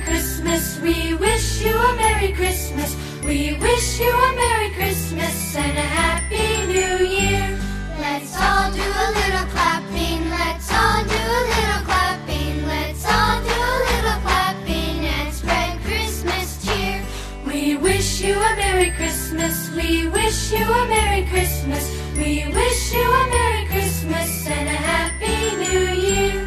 Christmas. We wish you a Merry Christmas. We wish you a Merry Christmas and a Happy New Year. Let's all do a little clapping. Let's all do a little clapping. Let's all do a little clapping and spread Christmas cheer. We wish you a Merry Christmas. We wish you a Merry Christmas. We wish you a Merry Christmas and a Happy New Year.